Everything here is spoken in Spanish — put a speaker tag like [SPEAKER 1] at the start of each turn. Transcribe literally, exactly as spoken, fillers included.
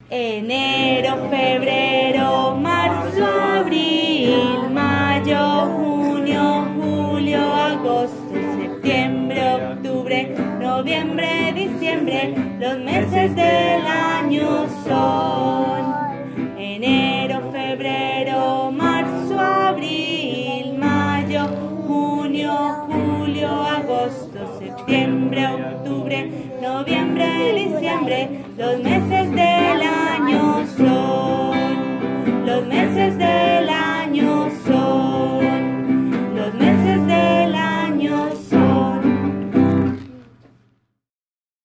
[SPEAKER 1] Enero, febrero, marzo, abril, mayo, junio, julio, agosto, septiembre, octubre, noviembre, diciembre. Los meses del año son enero, febrero, marzo, abril, mayo, junio, julio, agosto, septiembre, octubre, noviembre, diciembre. Los meses del